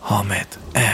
حامد ام.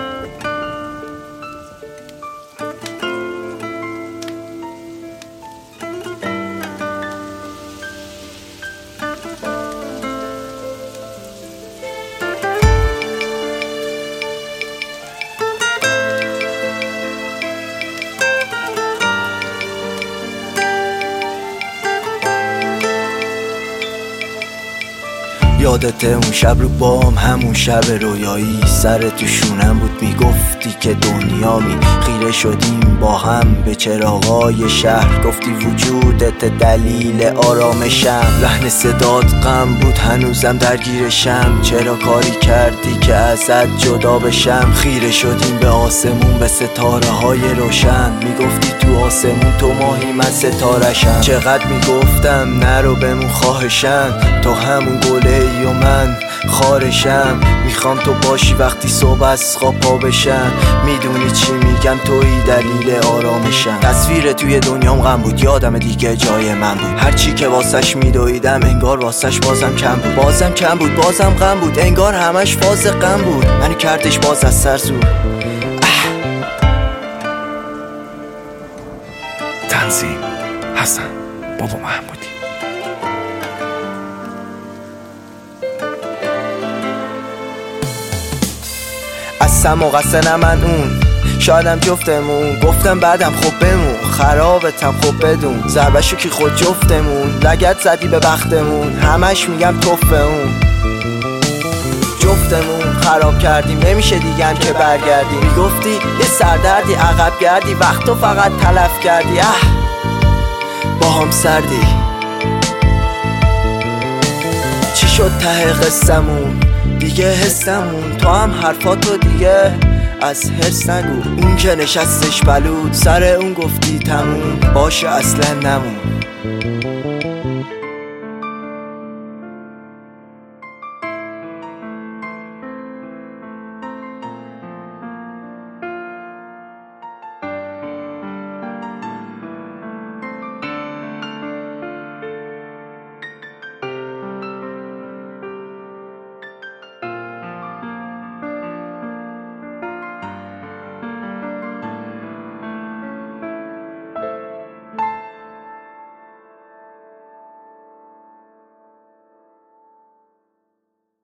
یادت اون شب رو بام، همون شب رویایی، سر تو شونم بود میگفتی که دنیامی. خیره شدیم با هم به چراغای شهر، گفتی وجودت دلیل آرامشم. لحن صدات غم بود هنوزم درگیرشم، چرا کاری کردی که ازت جدا بشم. خیره شدیم به آسمون، به ستاره های روشن، میگفتی تو آسمون تو ماهی من ستارشم. چقدر میگفتم نرو بمون خواهشم، تو همون گله و من خارشم. میخوام تو باشی وقتی صبح از خواب پا بشم، میدونی چی میگم، توی دلیل آرامشم. تصویر توی دنیام غم بود، یادم دیگه جای من بود. هرچی که واسش میدویدم انگار واسش بازم کم بود، بازم کم بود، بازم غم بود، انگار همش فاز غم بود. منو کردش باز از سر زور. تنظیم حسن بابا محمودی. از سم و قصه من اون شایدم جفتمون، گفتم بعدم خب بمون، خرابتم خب بدون. ضربشو که خود جفتمون، لگت زدی به بختمون، همش میگم توف اون. جفتمون خراب کردیم، نمیشه دیگه هم که برگردیم. میگفتی یه سردردی عقب گردی، وقتو فقط تلف کردی. با هم سردی. چی شد ته قصمون دیگه حسمون، تو هم حرفاتو دیگه از حرص نگو. اون که نشستش بلود سر اون گفتی تموم باشه اصلا نمون.